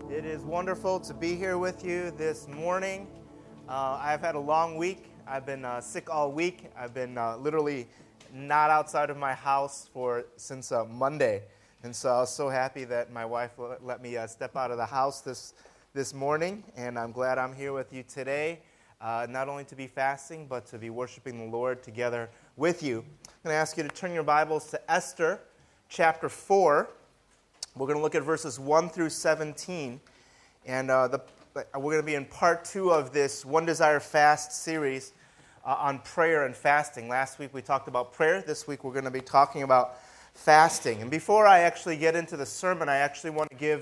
It is wonderful to be here with you this morning. I've had a long week. I've been sick all week. I've been literally not outside of my house since Monday. And so I was so happy that my wife let me step out of the house this morning. And I'm glad I'm here with you today, not only to be fasting, but to be worshiping the Lord together with you. I'm going to ask you to turn your Bibles to Esther chapter 4. We're going to look at verses 1 through 17, and we're going to be in part 2 of this One Desire Fast series on prayer and fasting. Last week we talked about prayer. This week we're going to be talking about fasting. And before I actually get into the sermon, I actually want to give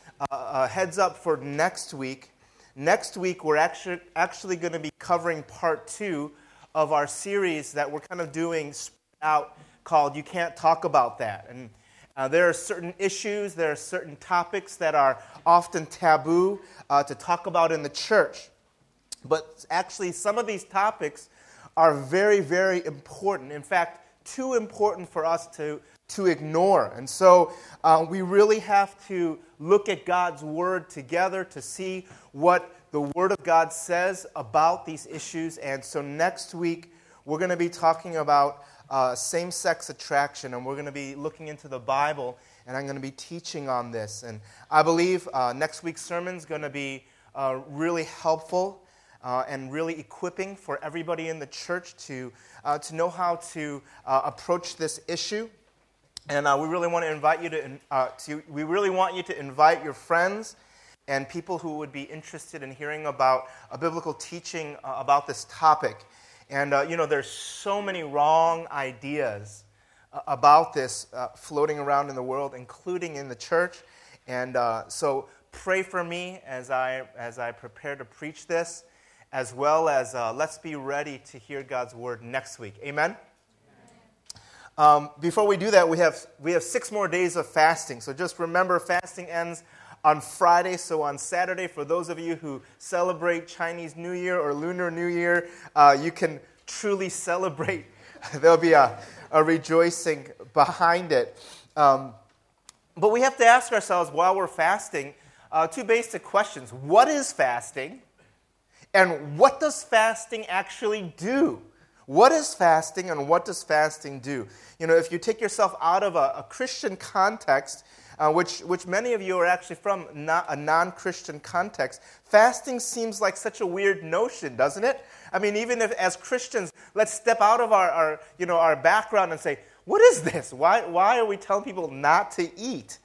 a heads up for next week. Next week we're actually going to be covering part 2 of our series that we're kind of doing out called You Can't Talk About That. And there are certain issues, there are certain topics that are often taboo to talk about in the church. But actually, some of these topics are very, very important. In fact, too important for us to ignore. And so we really have to look at God's Word together to see what the Word of God says about these issues. And so next week, we're going to be talking about same-sex attraction, and we're going to be looking into the Bible, and I'm going to be teaching on this. And I believe next week's sermon is going to be really helpful and really equipping for everybody in the church to know how to approach this issue. And we really want to invite you we really want you to invite your friends and people who would be interested in hearing about a biblical teaching about this topic. And, there's so many wrong ideas about this floating around in the world, including in the church. And so pray for me as I prepare to preach this, as well as let's be ready to hear God's word next week. Amen? Before we do that, we have 6 more days of fasting. So just remember, fasting ends on Friday. So on Saturday, for those of you who celebrate Chinese New Year or Lunar New Year, you can truly celebrate. There'll be a rejoicing behind it. But we have to ask ourselves while we're fasting 2 basic questions. What is fasting? And what does fasting actually do? What is fasting and what does fasting do? If you take yourself out of a Christian context, which many of you are actually from a non-Christian context, fasting seems like such a weird notion, doesn't it? I mean, even if as Christians, let's step out of our background and say, what is this? Why are we telling people not to eat?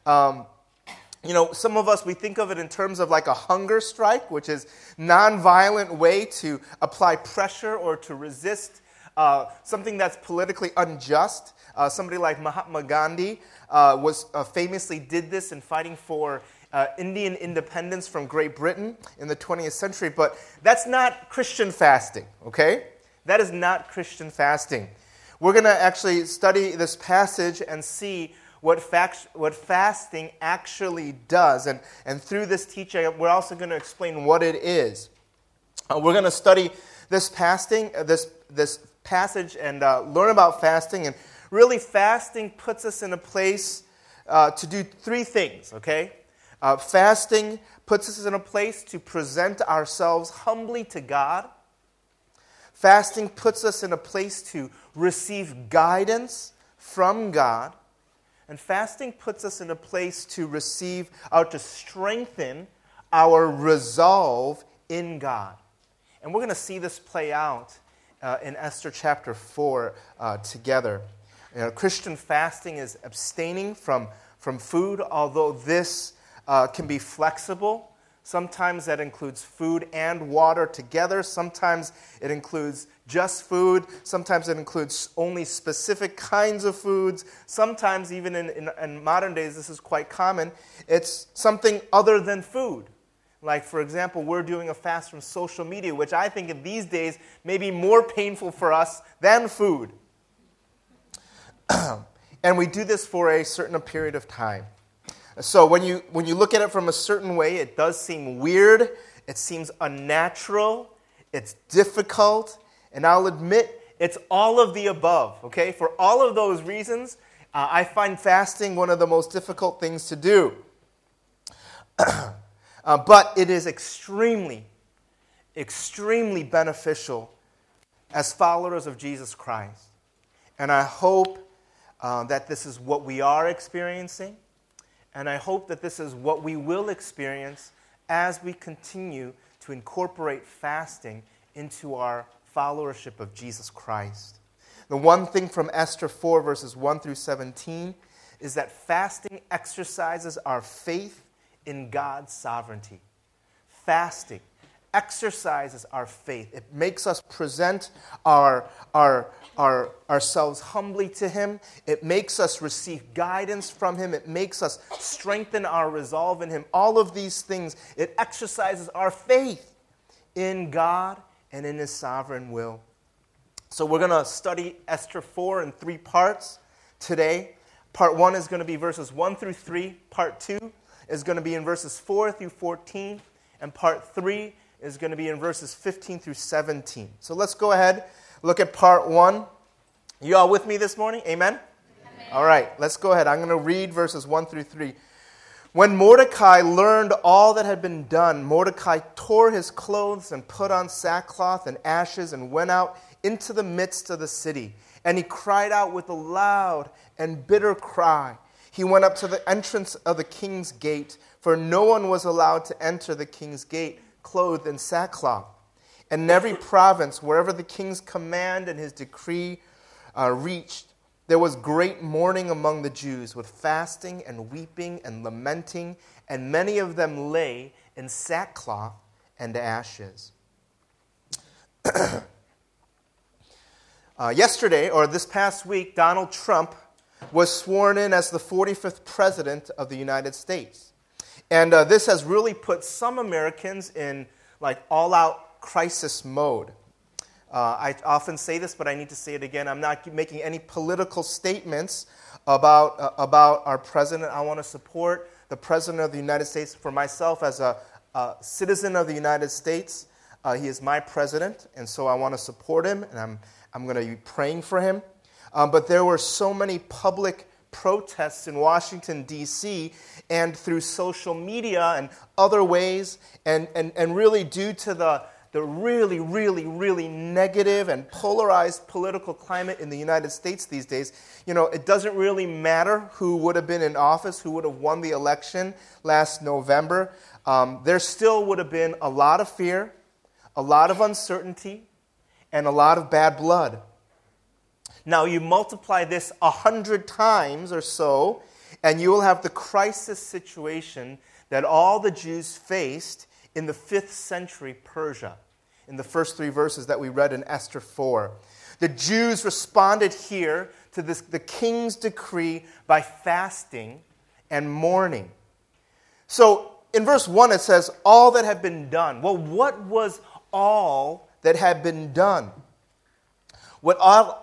Some of us, we think of it in terms of like a hunger strike, which is non-violent way to apply pressure or to resist something that's politically unjust. Somebody like Mahatma Gandhi famously did this in fighting for Indian independence from Great Britain in the 20th century. But that's not Christian fasting, okay? That is not Christian fasting. We're going to actually study this passage and see what fasting actually does. And through this teaching, we're also going to explain what it is. We're going to study this passage and learn about fasting. And really, fasting puts us in a place to do 3 things, okay? Fasting puts us in a place to present ourselves humbly to God. Fasting puts us in a place to receive guidance from God. And fasting puts us in a place to receive or to strengthen our resolve in God. And we're going to see this play out in Esther chapter 4 together. Christian fasting is abstaining from food, although this can be flexible. Sometimes that includes food and water together. Sometimes it includes just food. Sometimes it includes only specific kinds of foods. Sometimes, even in modern days, this is quite common. It's something other than food. Like, for example, we're doing a fast from social media, which I think in these days may be more painful for us than food. And we do this for a certain period of time. So when you look at it from a certain way, it does seem weird, it seems unnatural, it's difficult, and I'll admit it's all of the above, okay? For all of those reasons, I find fasting one of the most difficult things to do. But it is extremely, extremely beneficial as followers of Jesus Christ. And I hope that this is what we are experiencing. And I hope that this is what we will experience as we continue to incorporate fasting into our followership of Jesus Christ. The one thing from Esther 4, verses 1 through 17, is that fasting exercises our faith in God's sovereignty. Fasting exercises our faith. It makes us present ourselves humbly to Him. It makes us receive guidance from Him. It makes us strengthen our resolve in Him. All of these things, it exercises our faith in God and in His sovereign will. So we're going to study Esther 4 in 3 parts today. Part 1 is going to be verses 1 through 3. Part 2 is going to be in verses 4 through 14. And part 3 is going to be in verses 15 through 17. So let's go ahead, look at part 1. You all with me this morning? Amen? Amen. All right, let's go ahead. I'm going to read verses 1 through 3. When Mordecai learned all that had been done, Mordecai tore his clothes and put on sackcloth and ashes and went out into the midst of the city. And he cried out with a loud and bitter cry. He went up to the entrance of the king's gate, for no one was allowed to enter the king's gate clothed in sackcloth. And in every province, wherever the king's command and his decree reached, there was great mourning among the Jews, with fasting and weeping and lamenting, and many of them lay in sackcloth and ashes. Yesterday, or this past week, Donald Trump was sworn in as the 45th president of the United States. And this has really put some Americans in all-out crisis mode. I often say this, but I need to say it again. I'm not making any political statements about our president. I want to support the president of the United States. For myself, as a citizen of the United States, he is my president, and so I want to support him, and I'm going to be praying for him. But there were so many public protests in Washington, D.C., and through social media and other ways, and really due to the really, really, really negative and polarized political climate in the United States these days, it doesn't really matter who would have been in office, who would have won the election last November. There still would have been a lot of fear, a lot of uncertainty, and a lot of bad blood. Now you multiply this 100 times or so, and you will have the crisis situation that all the Jews faced in the 5th century Persia, in the first 3 verses that we read in Esther 4. The Jews responded here to the king's decree by fasting and mourning. So in verse 1 it says, all that had been done. Well, what was all that had been done? What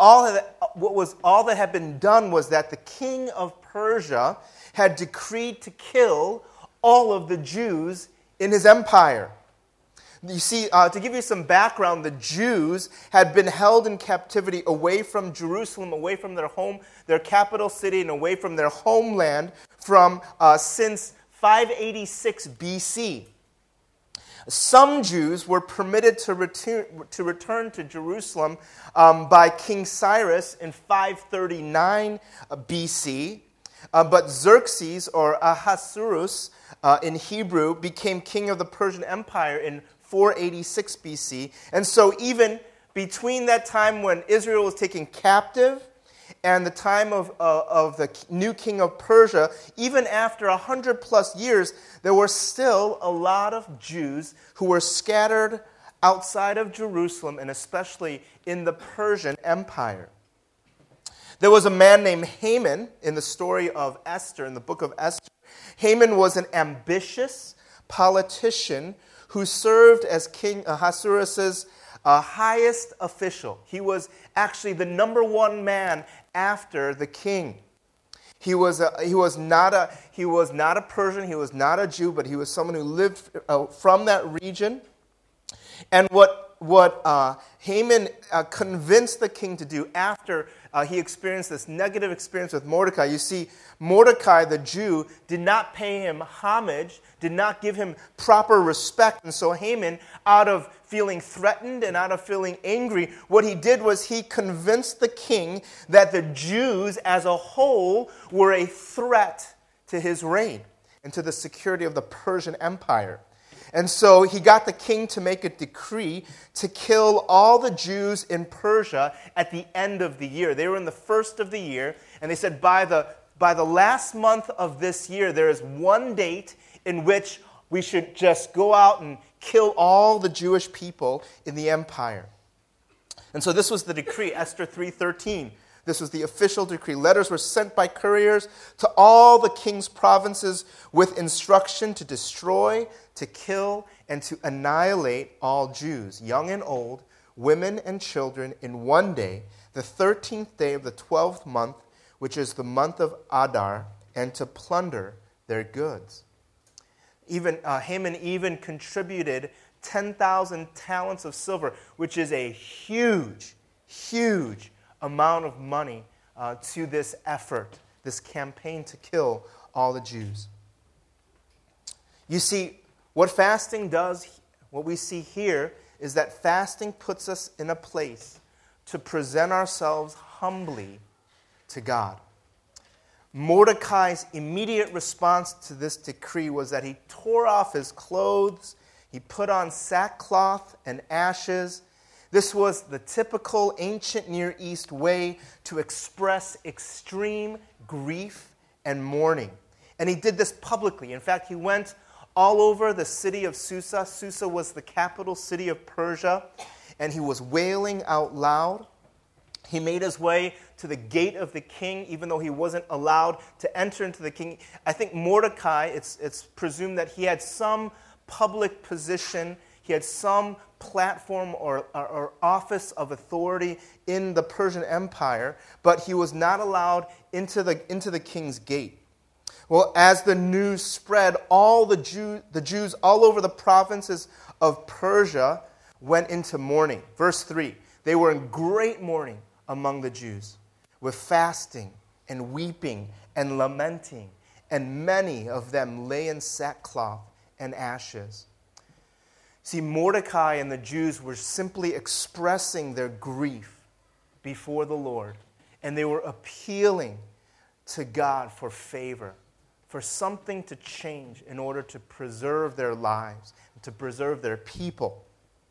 was all that had been done was that the king of Persia had decreed to kill all of the Jews in his empire. You see, to give you some background, the Jews had been held in captivity away from Jerusalem, away from their home, their capital city, and away from their homeland since 586 BC. Some Jews were permitted to return to Jerusalem by King Cyrus in 539 BC, but Xerxes, or Ahasuerus in Hebrew, became king of the Persian Empire in 486 BC. And so even between that time when Israel was taken captive and the time of the new king of Persia, even after 100 plus years, there were still a lot of Jews who were scattered outside of Jerusalem, and especially in the Persian Empire. There was a man named Haman in the story of Esther, in the book of Esther. Haman was an ambitious politician who served as King Ahasuerus' highest official. He was actually the number one man after the king. He was not a Persian, he was not a Jew, but he was someone who lived from that region. And what Haman convinced the king to do after he experienced this negative experience with Mordecai. You see, Mordecai, the Jew, did not pay him homage, did not give him proper respect. And so Haman, out of feeling threatened and out of feeling angry, what he did was he convinced the king that the Jews as a whole were a threat to his reign and to the security of the Persian Empire. And so he got the king to make a decree to kill all the Jews in Persia at the end of the year. They were in the first of the year, and they said by the last month of this year, there is one date in which we should just go out and kill all the Jewish people in the empire. And so this was the decree, Esther 3:13. This was the official decree. Letters were sent by couriers to all the king's provinces with instruction to destroy, to kill, and to annihilate all Jews, young and old, women and children, in one day, the 13th day of the 12th month, which is the month of Adar, and to plunder their goods. Haman even contributed 10,000 talents of silver, which is a huge, huge amount of money to this effort, this campaign to kill all the Jews. You see, what fasting does, what we see here, is that fasting puts us in a place to present ourselves humbly to God. Mordecai's immediate response to this decree was that he tore off his clothes, he put on sackcloth and ashes. This was the typical ancient Near East way to express extreme grief and mourning. And he did this publicly. In fact, he went all over the city of Susa. Susa was the capital city of Persia, and he was wailing out loud. He made his way to the gate of the king, even though he wasn't allowed to enter into the king. I think Mordecai, it's presumed that he had some public position, he had some platform or office of authority in the Persian Empire, but he was not allowed into the king's gate. Well, as the news spread, all the Jews all over the provinces of Persia went into mourning. Verse 3, they were in great mourning among the Jews, with fasting and weeping and lamenting, and many of them lay in sackcloth and ashes. See, Mordecai and the Jews were simply expressing their grief before the Lord, and they were appealing to God for favor, for something to change in order to preserve their lives, to preserve their people.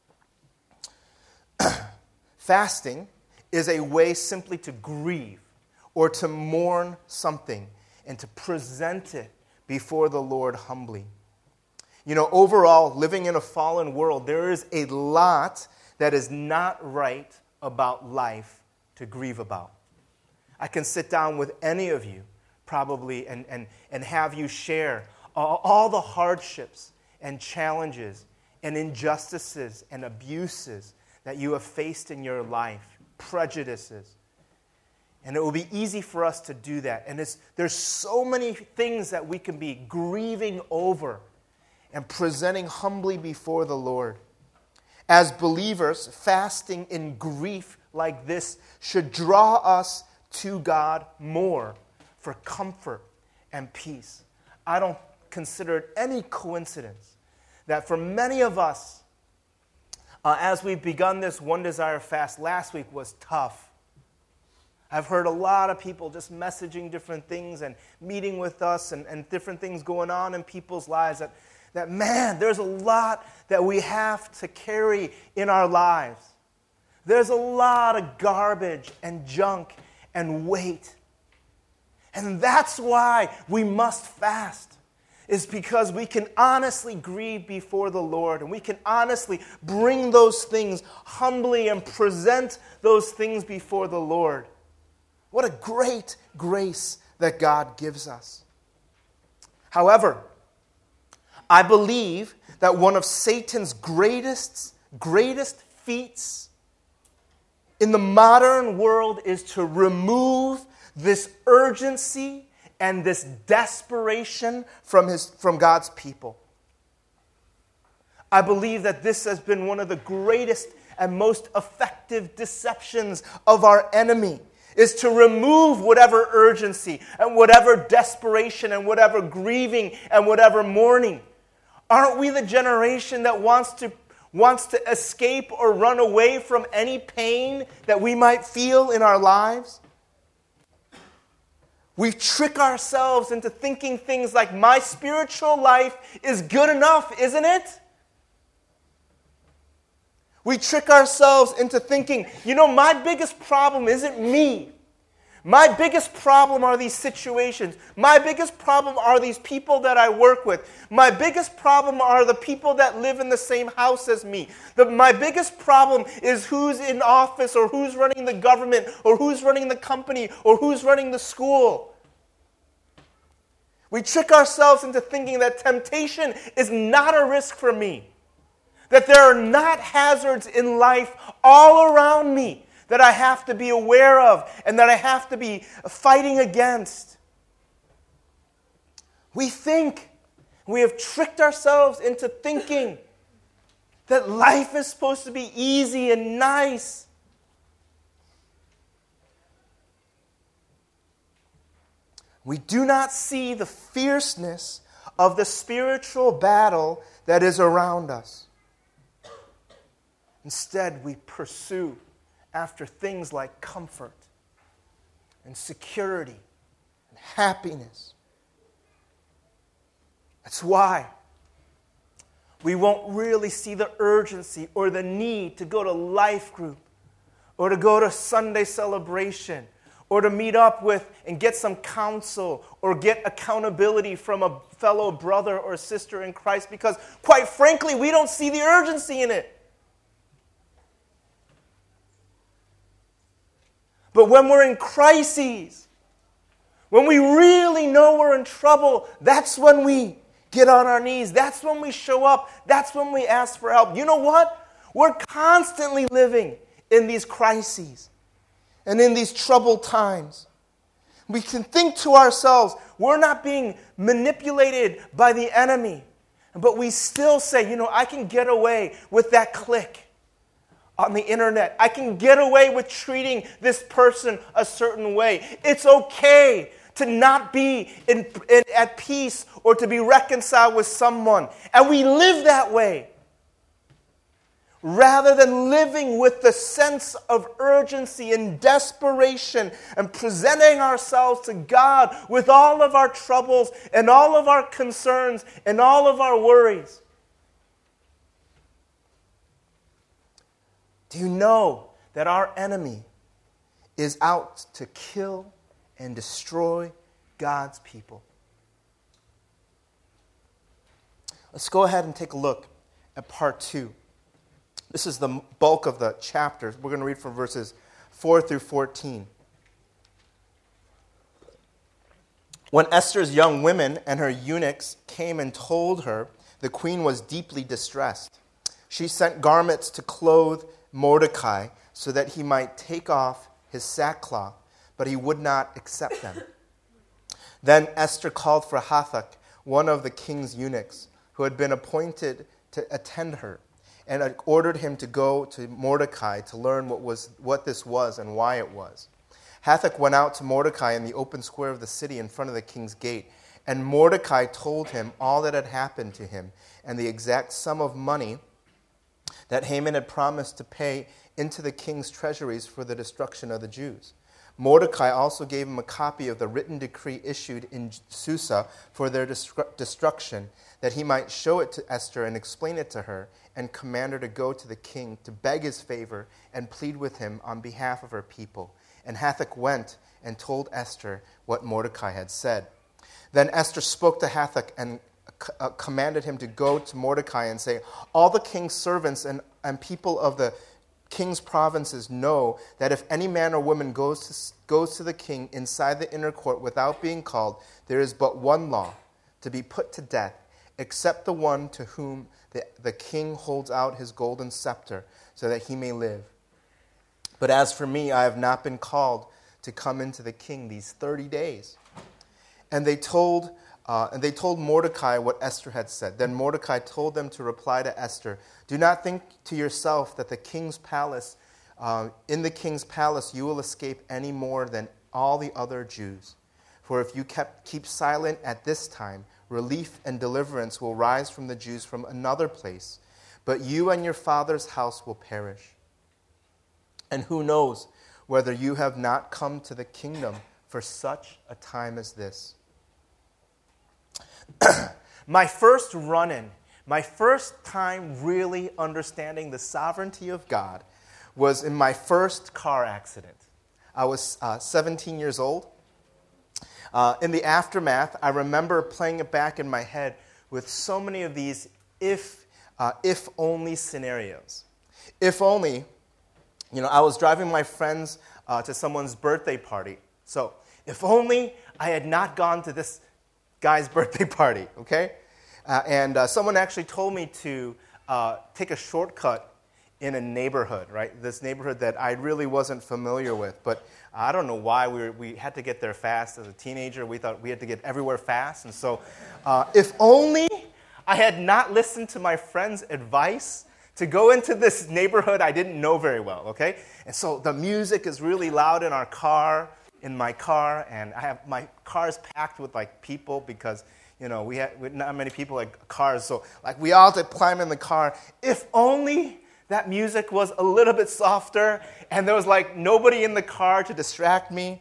Fasting is a way simply to grieve or to mourn something and to present it before the Lord humbly. You know, overall, living in a fallen world, there is a lot that is not right about life to grieve about. I can sit down with any of you probably and have you share all the hardships and challenges and injustices and abuses that you have faced in your life, prejudices. And it will be easy for us to do that. And there's so many things that we can be grieving over and presenting humbly before the Lord. As believers, fasting in grief like this should draw us to God more for comfort and peace. I don't consider it any coincidence that for many of us, as we've begun this One Desire fast, last week was tough. I've heard a lot of people just messaging different things and meeting with us and different things going on in people's lives that, man, there's a lot that we have to carry in our lives. There's a lot of garbage and junk and weight. And that's why we must fast, is because we can honestly grieve before the Lord, and we can honestly bring those things humbly and present those things before the Lord. What a great grace that God gives us. However, I believe that one of Satan's greatest feats in the modern world is to remove this urgency and this desperation from God's people. I believe that this has been one of the greatest and most effective deceptions of our enemy, is to remove whatever urgency and whatever desperation and whatever grieving and whatever mourning. Aren't we the generation that wants to escape or run away from any pain that we might feel in our lives? We trick ourselves into thinking things like, my spiritual life is good enough, isn't it? We trick ourselves into thinking, my biggest problem isn't me. My biggest problem are these situations. My biggest problem are these people that I work with. My biggest problem are the people that live in the same house as me. My biggest problem is who's in office, or who's running the government, or who's running the company, or who's running the school. We trick ourselves into thinking that temptation is not a risk for me. That there are not hazards in life all around me that I have to be aware of and that I have to be fighting against. We have tricked ourselves into thinking that life is supposed to be easy and nice. We do not see the fierceness of the spiritual battle that is around us. Instead, we pursue after things like comfort and security and happiness. That's why we won't really see the urgency or the need to go to life group or to go to Sunday celebration or to meet up with and get some counsel or get accountability from a fellow brother or sister in Christ, because, quite frankly, we don't see the urgency in it. But when we're in crises, when we really know we're in trouble, that's when we get on our knees. That's when we show up. That's when we ask for help. You know what? We're constantly living in these crises and in these troubled times. We can think to ourselves, we're not being manipulated by the enemy. But we still say, I can get away with that click on the internet. I can get away with treating this person a certain way. It's okay to not be at peace or to be reconciled with someone. And we live that way, rather than living with the sense of urgency and desperation and presenting ourselves to God with all of our troubles and all of our concerns and all of our worries. Do you know that our enemy is out to kill and destroy God's people? Let's go ahead and take a look at part 2. This is the bulk of the chapter. We're going to read from verses 4 through 14. When Esther's young women and her eunuchs came and told her, the queen was deeply distressed. She sent garments to clothe Mordecai so that he might take off his sackcloth, but he would not accept them. Then Esther called for Hathach, one of the king's eunuchs, who had been appointed to attend her, and had ordered him to go to Mordecai to learn what this was and why it was. Hathach went out to Mordecai in the open square of the city in front of the king's gate, and Mordecai told him all that had happened to him and the exact sum of money that Haman had promised to pay into the king's treasuries for the destruction of the Jews. Mordecai also gave him a copy of the written decree issued in Susa for their destruction, that he might show it to Esther and explain it to her, and command her to go to the king to beg his favor and plead with him on behalf of her people. And Hathach went and told Esther what Mordecai had said. Then Esther spoke to Hathach and commanded him to go to Mordecai and say, all the king's servants and people of the king's provinces know that if any man or woman goes to the king inside the inner court without being called, there is but one law, to be put to death, except the one to whom the king holds out his golden scepter so that he may live. But as for me, I have not been called to come into the king these 30 days. And they told and they told Mordecai what Esther had said. Then Mordecai told them to reply to Esther, "Do not think to yourself that in the king's palace you will escape any more than all the other Jews. For if you keep silent at this time, relief and deliverance will rise from the Jews from another place, but you and your father's house will perish. And who knows whether you have not come to the kingdom for such a time as this." My first run-in, my first time really understanding the sovereignty of God was in my first car accident. I was 17 years old. In the aftermath, I remember playing it back in my head with so many of these if-only scenarios. If only, I was driving my friends to someone's birthday party. So, if only I had not gone to this guy's birthday party, okay? And someone actually told me to take a shortcut in a neighborhood, right? This neighborhood that I really wasn't familiar with, but I don't know why we had to get there fast. As a teenager, we thought we had to get everywhere fast, and so if only I had not listened to my friend's advice to go into this neighborhood I didn't know very well, okay? And so the music is really loud in my car, and my car is packed with people because we had not many people like cars, so we all had to climb in the car. If only that music was a little bit softer, and there was nobody in the car to distract me.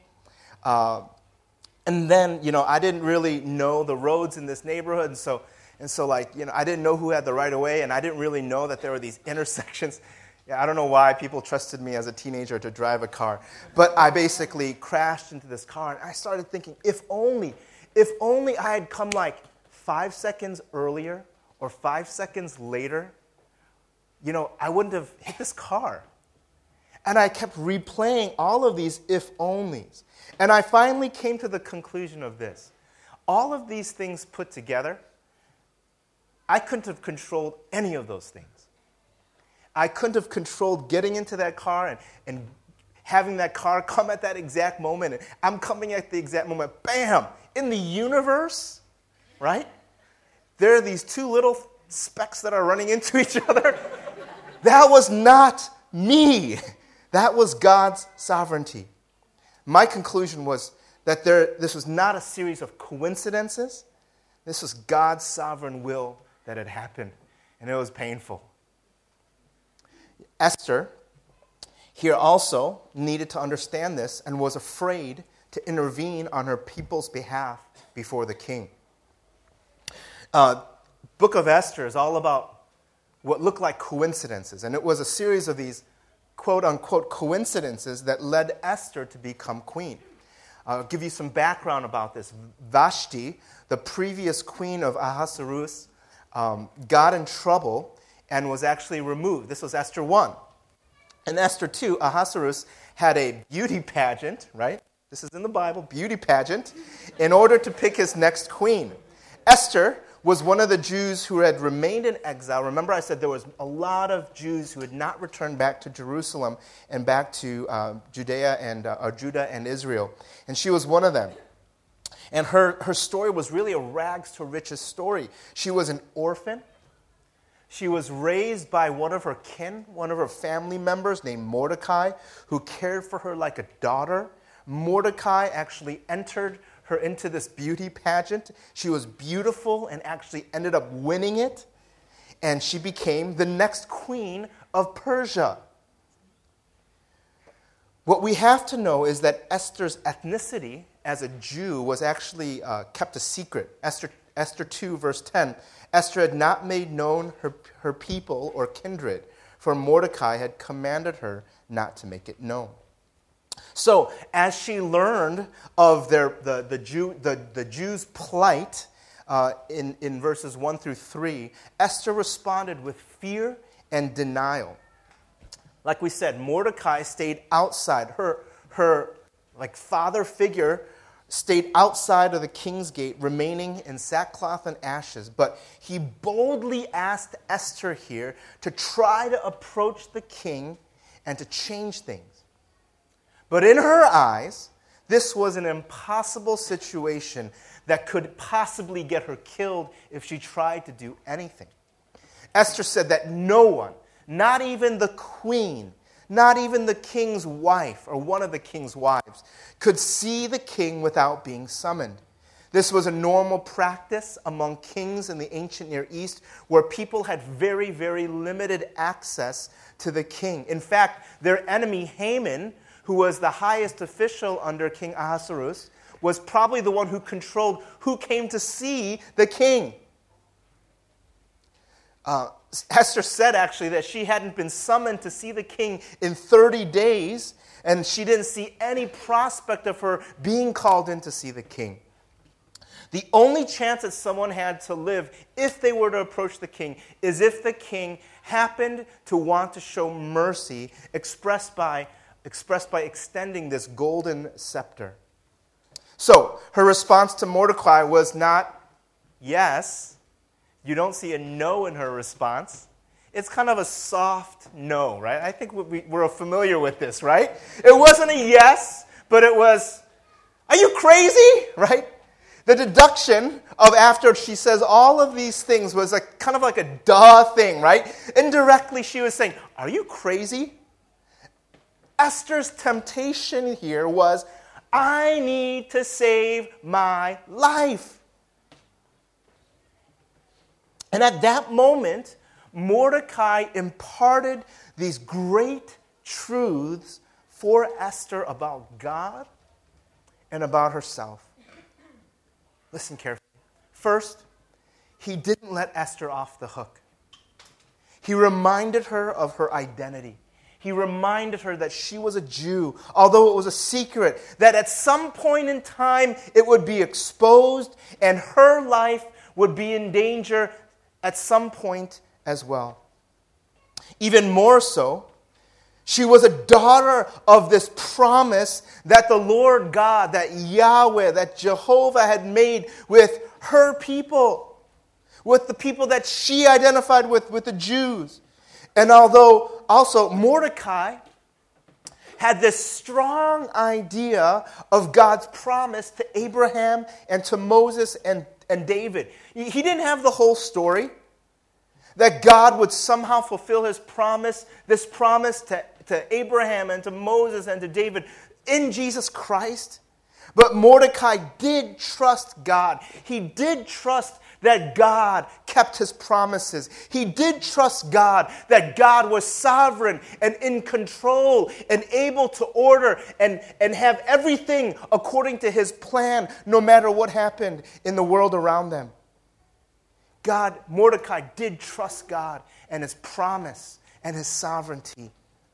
And then I didn't really know the roads in this neighborhood, and so I didn't know who had the right of way, and I didn't really know that there were these intersections. I don't know why people trusted me as a teenager to drive a car, but I basically crashed into this car, and I started thinking, if only I had come 5 seconds earlier or 5 seconds later, I wouldn't have hit this car. And I kept replaying all of these if-onlys. And I finally came to the conclusion of this. All of these things put together, I couldn't have controlled any of those things. I couldn't have controlled getting into that car and having that car come at that exact moment. And I'm coming at the exact moment. Bam! In the universe, right? There are these two little specks that are running into each other. That was not me. That was God's sovereignty. My conclusion was that this was not a series of coincidences. This was God's sovereign will that had happened, and it was painful. Esther here also needed to understand this and was afraid to intervene on her people's behalf before the king. Book of Esther is all about what looked like coincidences, and it was a series of these quote-unquote coincidences that led Esther to become queen. I'll give you some background about this. Vashti, the previous queen of Ahasuerus, got in trouble and was actually removed. This was Esther 1. In Esther 2, Ahasuerus had a beauty pageant, right? This is in the Bible, beauty pageant, in order to pick his next queen. Esther was one of the Jews who had remained in exile. Remember I said there was a lot of Jews who had not returned back to Jerusalem and back to Judah and Israel. And she was one of them. And her story was really a rags to riches story. She was an orphan. She was raised by one of her kin, one of her family members named Mordecai, who cared for her like a daughter. Mordecai actually entered her into this beauty pageant. She was beautiful and actually ended up winning it. And she became the next queen of Persia. What we have to know is that Esther's ethnicity as a Jew was actually kept a secret. Esther 2, verse 10, Esther had not made known her people or kindred, for Mordecai had commanded her not to make it known. So, as she learned of the Jews' plight in verses 1 through 3, Esther responded with fear and denial. Like we said, Mordecai stayed outside. Her father figure stayed outside of the king's gate, remaining in sackcloth and ashes. But he boldly asked Esther here to try to approach the king and to change things. But in her eyes, This was an impossible situation that could possibly get her killed if she tried to do anything. Esther said that no one, not even the queen, not even the king's wife or one of the king's wives, could see the king without being summoned. This was a normal practice among kings in the ancient Near East where people had very, very limited access to the king. In fact, their enemy Haman, who was the highest official under King Ahasuerus, was probably the one who controlled who came to see the king. Esther said actually that she hadn't been summoned to see the king in 30 days, and she didn't see any prospect of her being called in to see the king. The only chance that someone had to live if they were to approach the king is if the king happened to want to show mercy expressed by extending this golden scepter. So, her response to Mordecai was not yes. You don't see a no in her response. It's kind of a soft no, right? I think we're familiar with this, right? It wasn't a yes, but it was, are you crazy, right? The deduction of after she says all of these things was kind of like a duh thing, right? Indirectly, she was saying, are you crazy? Esther's temptation here was, I need to save my life. And at that moment, Mordecai imparted these great truths for Esther about God and about herself. Listen carefully. First, he didn't let Esther off the hook. He reminded her of her identity. He reminded her that she was a Jew, although it was a secret, that at some point in time it would be exposed and her life would be in danger at some point as well. Even more so, she was a daughter of this promise that the Lord God, that Yahweh, that Jehovah had made with her people, with the people that she identified with the Jews. And although also Mordecai had this strong idea of God's promise to Abraham and to Moses and David. He didn't have the whole story, that God would somehow fulfill his promise, this promise to Abraham and to Moses and to David in Jesus Christ. But Mordecai did trust God. He did trust that God kept his promises. He did trust God, that God was sovereign and in control and able to order and have everything according to his plan, no matter what happened in the world around them. Mordecai did trust God and his promise and his sovereignty.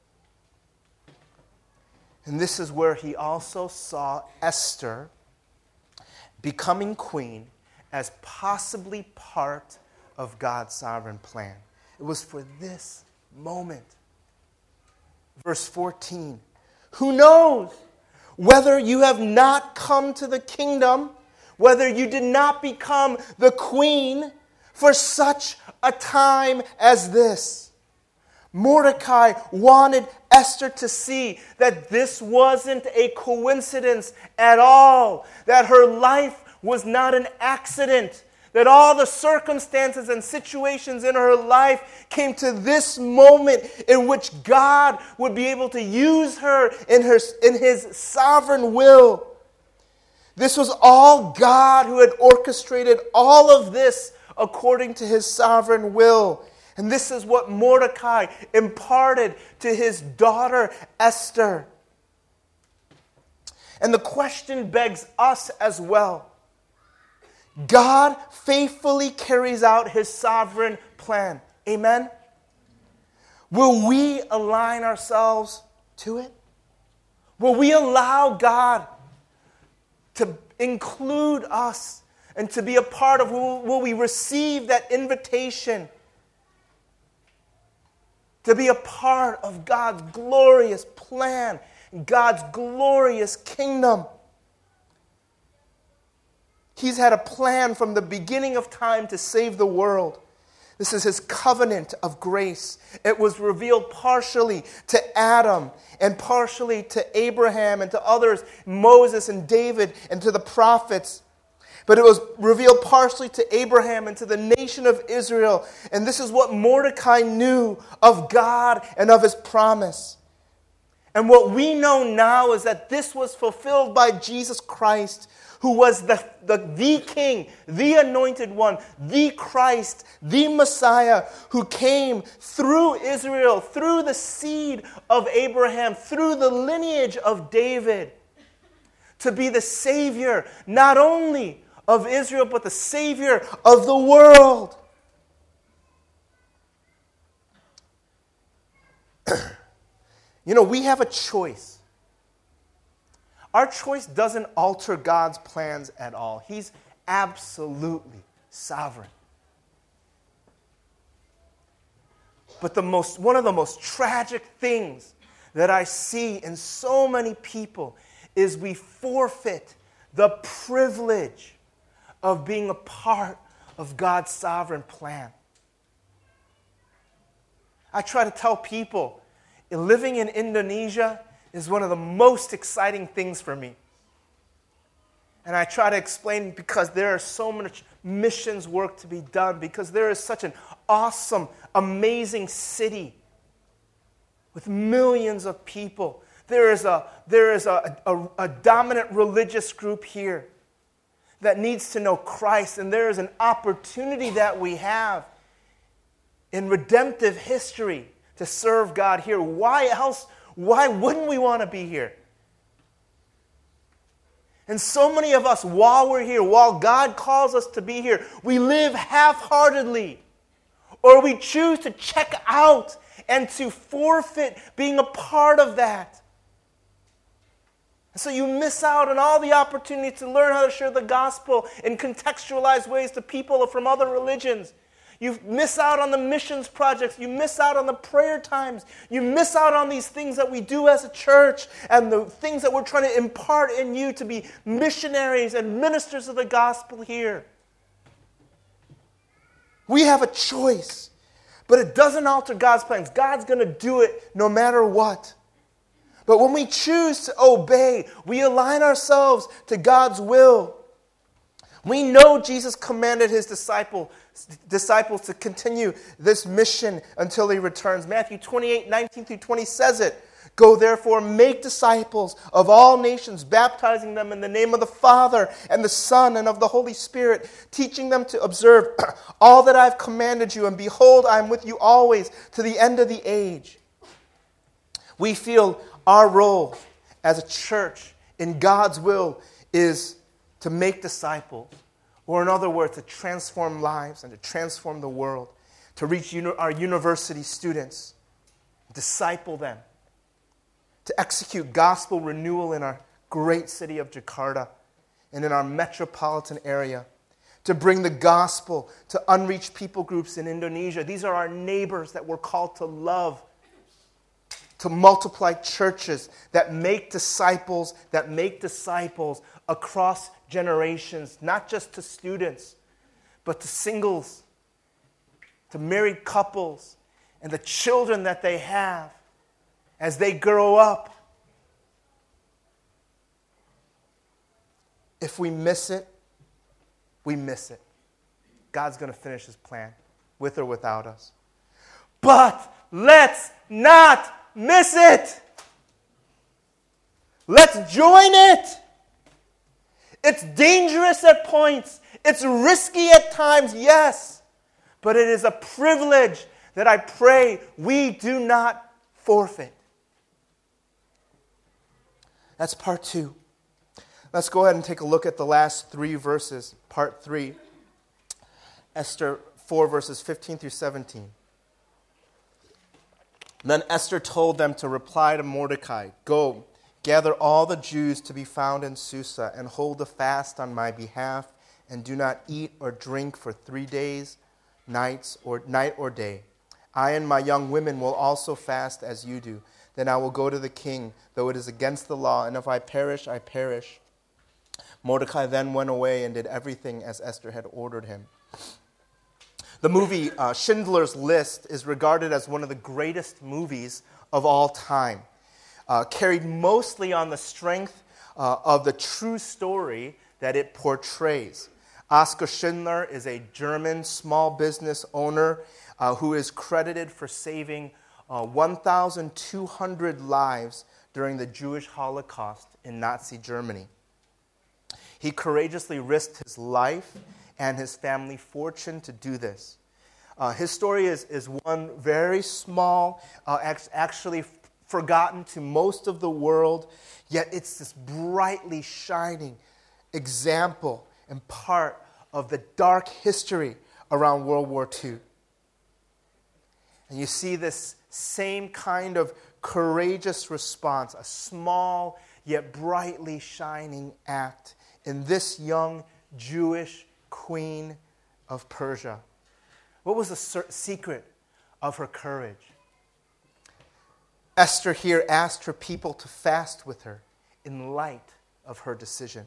And this is where he also saw Esther becoming queen as possibly part of God's sovereign plan. It was for this moment. Verse 14. Who knows whether you have not come to the kingdom, whether you did not become the queen for such a time as this. Mordecai wanted Esther to see that this wasn't a coincidence at all, that her life was not an accident, that all the circumstances and situations in her life came to this moment in which God would be able to use her in his sovereign will. This was all God who had orchestrated all of this according to his sovereign will. And this is what Mordecai imparted to his daughter Esther. And the question begs us as well. God faithfully carries out his sovereign plan. Amen? Will we align ourselves to it? Will we allow God to include us and to be a part of, will we receive that invitation to be a part of God's glorious plan, God's glorious kingdom? He's had a plan from the beginning of time to save the world. This is his covenant of grace. It was revealed partially to Adam and partially to Abraham and to others, Moses and David and to the prophets. But it was revealed partially to Abraham and to the nation of Israel. And this is what Mordecai knew of God and of his promise. And what we know now is that this was fulfilled by Jesus Christ, who was the King, the Anointed One, the Christ, the Messiah, who came through Israel, through the seed of Abraham, through the lineage of David, to be the Savior, not only of Israel, but the Savior of the world. We have a choice. Our choice doesn't alter God's plans at all. He's absolutely sovereign. But one of the most tragic things that I see in so many people is we forfeit the privilege of being a part of God's sovereign plan. I try to tell people, living in Indonesia is one of the most exciting things for me. And I try to explain because there is so much missions work to be done, because there is such an awesome, amazing city with millions of people. There is a dominant religious group here that needs to know Christ, and there is an opportunity that we have in redemptive history to serve God here. Why else? Why wouldn't we want to be here? And so many of us, while we're here, while God calls us to be here, we live half-heartedly, or we choose to check out and to forfeit being a part of that. And so you miss out on all the opportunity to learn how to share the gospel in contextualized ways to people from other religions. You miss out on the missions projects. You miss out on the prayer times. You miss out on these things that we do as a church and the things that we're trying to impart in you to be missionaries and ministers of the gospel here. We have a choice, but it doesn't alter God's plans. God's going to do it no matter what. But when we choose to obey, we align ourselves to God's will. We know Jesus commanded his disciples to continue this mission until he returns. Matthew 28:19-20 says it. Go therefore, make disciples of all nations, baptizing them in the name of the Father and the Son and of the Holy Spirit, teaching them to observe all that I've commanded you. And behold, I am with you always to the end of the age. We feel our role as a church in God's will is to make disciples, or in other words, to transform lives and to transform the world, to reach our university students, disciple them, to execute gospel renewal in our great city of Jakarta and in our metropolitan area, to bring the gospel to unreached people groups in Indonesia. These are our neighbors that we're called to love, to multiply churches that make disciples across generations, not just to students, but to singles, to married couples, and the children that they have as they grow up. If we miss it, we miss it. God's going to finish his plan, with or without us. But let's not miss it. Let's join it. It's dangerous at points. It's risky at times, yes. But it is a privilege that I pray we do not forfeit. That's part 2. Let's go ahead and take a look at the last 3 verses, part 3. Esther 4, verses 15 through 17. Then Esther told them to reply to Mordecai, "Go, gather all the Jews to be found in Susa, and hold a fast on my behalf, and do not eat or drink for 3 days, night or day. I and my young women will also fast as you do. Then I will go to the king, though it is against the law, and if I perish, I perish." Mordecai then went away and did everything as Esther had ordered him. The movie Schindler's List is regarded as one of the greatest movies of all time, carried mostly on the strength of the true story that it portrays. Oskar Schindler is a German small business owner who is credited for saving 1,200 lives during the Jewish Holocaust in Nazi Germany. He courageously risked his life and his family fortune to do this. His story is one very small, actually forgotten to most of the world, yet it's this brightly shining example and part of the dark history around World War II. And you see this same kind of courageous response, a small yet brightly shining act in this young Jewish queen of Persia. What was the secret of her courage? Esther here asked her people to fast with her in light of her decision.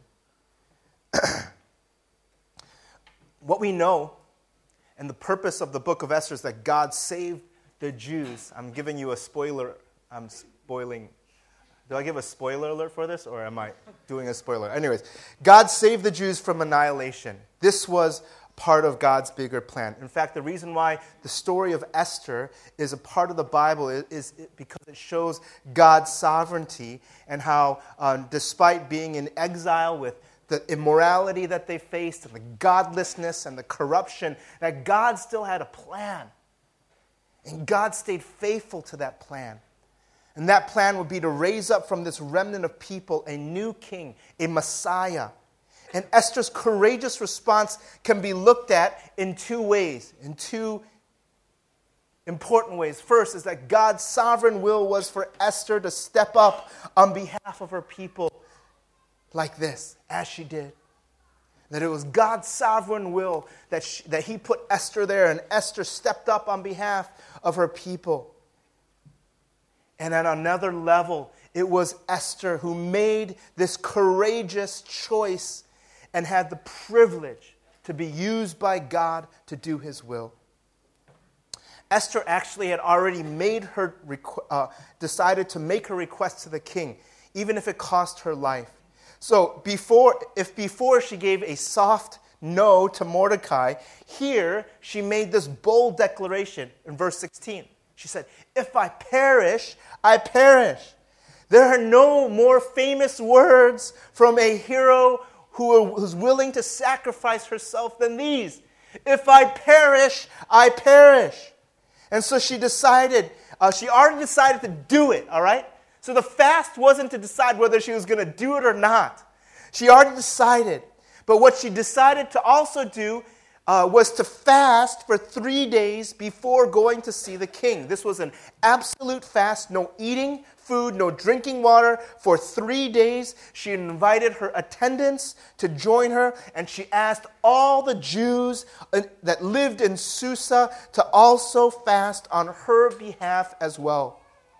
What we know, and the purpose of the book of Esther, is that God saved the Jews. I'm giving you a spoiler. I'm spoiling. Do I give a spoiler alert for this, or am I doing a spoiler? Anyways, God saved the Jews from annihilation. This was part of God's bigger plan. In fact, the reason why the story of Esther is a part of the Bible is because it shows God's sovereignty and how, despite being in exile with the immorality that they faced and the godlessness and the corruption, that God still had a plan. And God stayed faithful to that plan. And that plan would be to raise up from this remnant of people a new king, a Messiah. And Esther's courageous response can be looked at in two ways, in two important ways. First is that God's sovereign will was for Esther to step up on behalf of her people like this, as she did. That it was God's sovereign will that he put Esther there, and Esther stepped up on behalf of her people. And at another level, it was Esther who made this courageous choice and had the privilege to be used by God to do his will. Esther actually had already decided to make her request to the king, even if it cost her life. So before she gave a soft no to Mordecai, here she made this bold declaration in verse 16. She said, "If I perish, I perish." There are no more famous words from a hero who's willing to sacrifice herself than these. If I perish, I perish. And so she already decided to do it, all right? So the fast wasn't to decide whether she was going to do it or not. She already decided. But what she decided to also do was to fast for 3 days before going to see the king. This was an absolute fast, no eating food, no drinking water for 3 days. She invited her attendants to join her, and she asked all the Jews that lived in Susa to also fast on her behalf as well.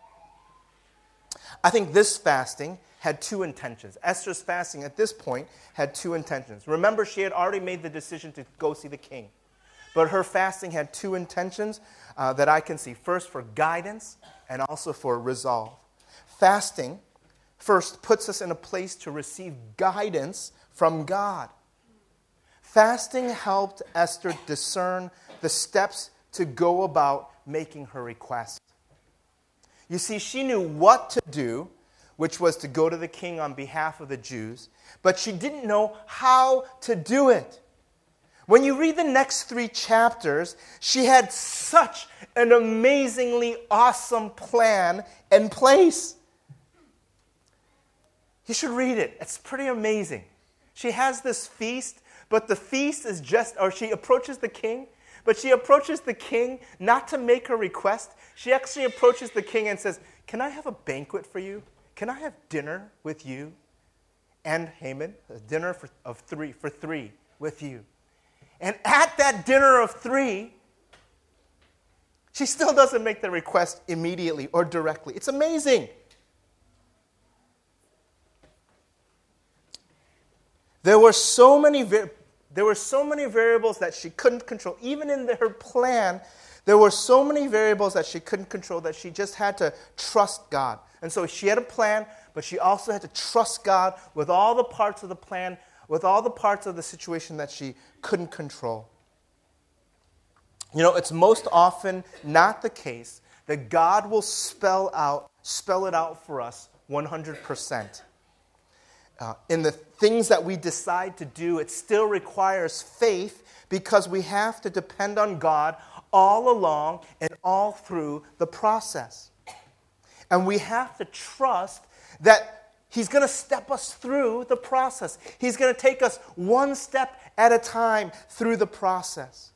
I think this fasting had two intentions. Esther's fasting at this point had two intentions. Remember, she had already made the decision to go see the king. But her fasting had two intentions that I can see. First, for guidance, and also for resolve. Fasting, first, puts us in a place to receive guidance from God. Fasting helped Esther discern the steps to go about making her request. You see, she knew what to do, which was to go to the king on behalf of the Jews, but she didn't know how to do it. When you read the next 3 chapters, she had such an amazingly awesome plan in place. You should read it. It's pretty amazing. She has this feast, but the feast is she approaches the king, but she approaches the king not to make her request. She actually approaches the king and says, "Can I have a banquet for you? Can I have dinner with you and Haman? A dinner for three with you." And at that dinner of 3, she still doesn't make the request immediately or directly. It's amazing. There were so many There were so many variables that she couldn't control. Even in her plan, there were so many variables that she couldn't control that she just had to trust God. And so she had a plan, but she also had to trust God with all the parts of the plan, with all the parts of the situation that she couldn't control. You know, it's most often not the case that God will spell it out for us 100%. In the things that we decide to do, it still requires faith because we have to depend on God all along and all through the process. And we have to trust that He's going to step us through the process. He's going to take us one step at a time through the process.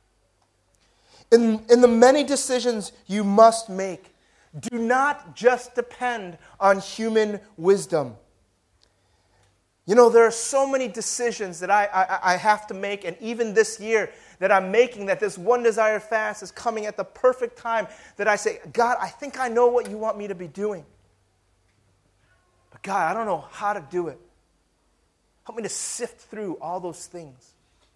In the many decisions you must make, do not just depend on human wisdom. You know, there are so many decisions that I have to make, and even this year that I'm making, that this One Desire fast is coming at the perfect time, that I say, God, I think I know what you want me to be doing. But God, I don't know how to do it. Help me to sift through all those things.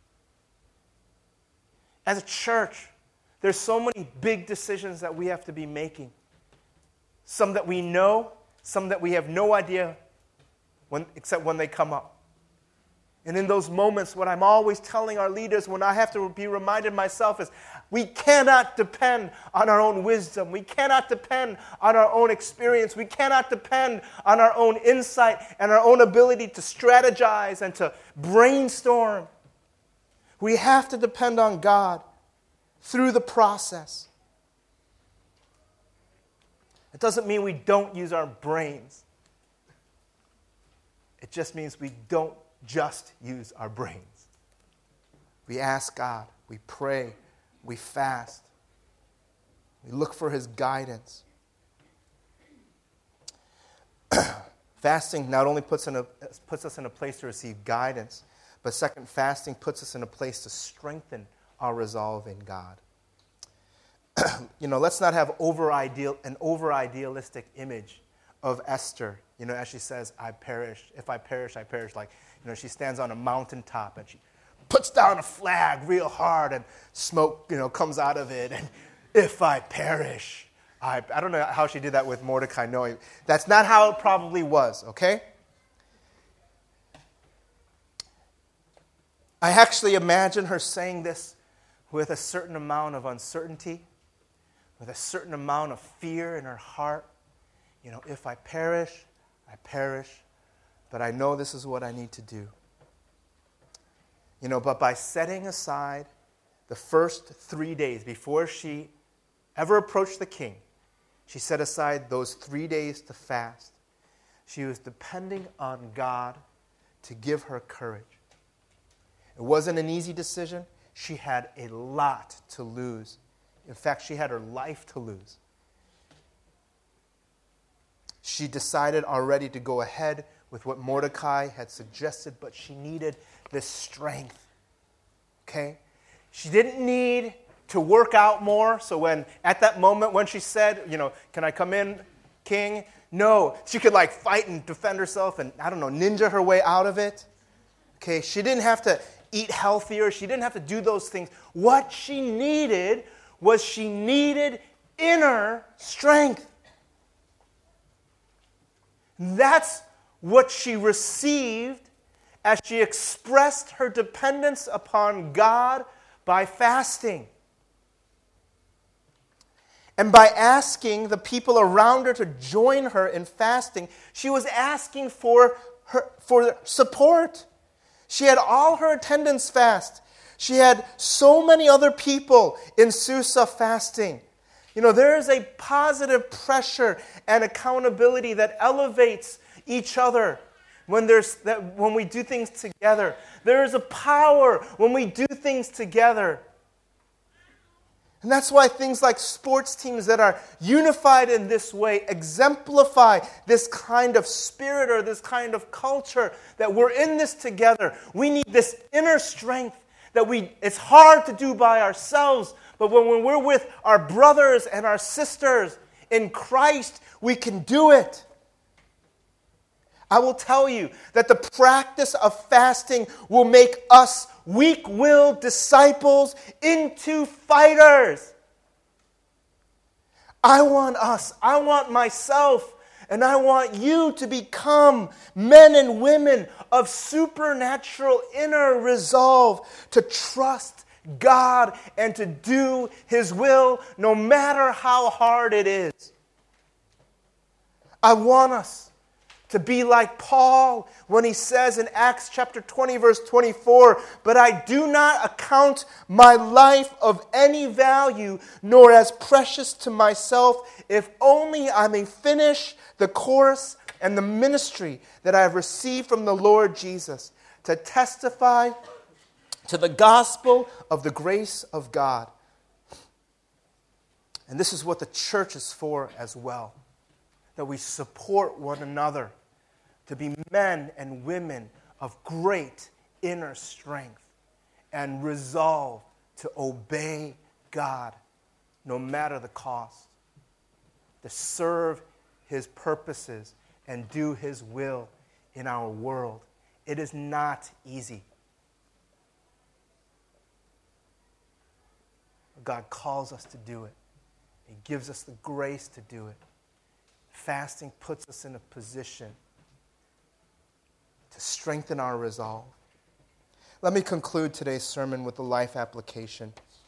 As a church, there's so many big decisions that we have to be making. Some that we know, some that we have no idea except when they come up. And in those moments, what I'm always telling our leaders, when I have to be reminded myself, is we cannot depend on our own wisdom. We cannot depend on our own experience. We cannot depend on our own insight and our own ability to strategize and to brainstorm. We have to depend on God through the process. It doesn't mean we don't use our brains. It just means we don't just use our brains. We ask God, we pray, we fast, we look for His guidance. Fasting not only puts us in a place to receive guidance, but second, fasting puts us in a place to strengthen our resolve in God. You know, let's not have an over-idealistic image of Esther. You know, as she says, I perish. If I perish, I perish. Like, you know, she stands on a mountaintop and she puts down a flag real hard and smoke, you know, comes out of it. And if I perish, I don't know how she did that with Mordecai knowing. That's not how it probably was, okay? I actually imagine her saying this with a certain amount of uncertainty, with a certain amount of fear in her heart. You know, if I perish, I perish, but I know this is what I need to do. You know, but by setting aside the first 3 days before she ever approached the king, she set aside those 3 days to fast. She was depending on God to give her courage. It wasn't an easy decision. She had a lot to lose. In fact, she had her life to lose. She decided already to go ahead with what Mordecai had suggested, but she needed this strength. Okay? She didn't need to work out more. So at that moment when she said, you know, can I come in, king? No. She could like fight and defend herself and, I don't know, ninja her way out of it. Okay? She didn't have to eat healthier. She didn't have to do those things. What she needed was she needed inner strength. That's what she received as she expressed her dependence upon God by fasting. And by asking the people around her to join her in fasting, she was asking for support. She had all her attendants fast. She had so many other people in Susa fasting. You know, there is a positive pressure and accountability that elevates each other when we do things together. There is a power when we do things together. And that's why things like sports teams that are unified in this way exemplify this kind of spirit or this kind of culture, that we're in this together. We need this inner strength that it's hard to do by ourselves, but when we're with our brothers and our sisters in Christ, we can do it. I will tell you that the practice of fasting will make us weak-willed disciples into fighters. I want myself, and I want you to become men and women of supernatural inner resolve to trust God and to do His will no matter how hard it is. I want us to be like Paul when he says in Acts chapter 20, verse 24, "But I do not account my life of any value, nor as precious to myself, if only I may finish the course and the ministry that I have received from the Lord Jesus, to testify to the gospel of the grace of God." And this is what the church is for as well, that we support one another to be men and women of great inner strength and resolve to obey God no matter the cost, to serve His purposes and do His will in our world. It is not easy. God calls us to do it. He gives us the grace to do it. Fasting puts us in a position to strengthen our resolve. Let me conclude today's sermon with a life application.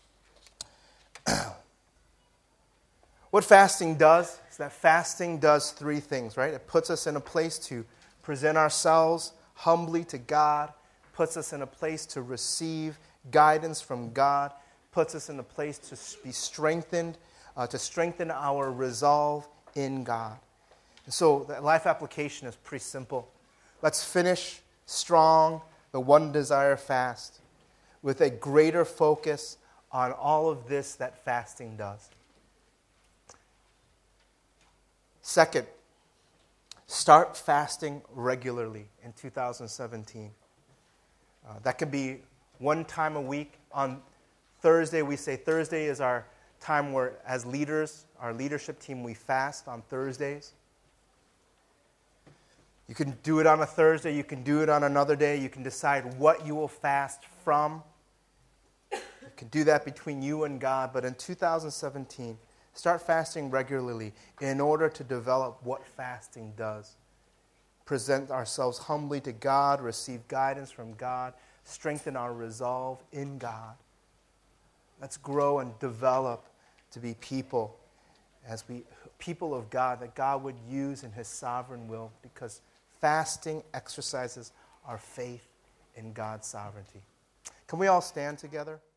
What fasting does is that fasting does three things, right? It puts us in a place to present ourselves humbly to God, puts us in a place to receive guidance from God, puts us in a place to be strengthened, to strengthen our resolve in God. And so the life application is pretty simple. Let's finish strong the One Desire fast with a greater focus on all of this that fasting does. Second, start fasting regularly in 2017. That could be one time a week. On Thursday, we say Thursday is our time where, as leaders, our leadership team, we fast on Thursdays. You can do it on a Thursday. You can do it on another day. You can decide what you will fast from. You can do that between you and God. But in 2017, start fasting regularly in order to develop what fasting does. Present ourselves humbly to God, receive guidance from God, strengthen our resolve in God. Let's grow and develop to be people of God that God would use in His sovereign will, because fasting exercises our faith in God's sovereignty. Can we all stand together?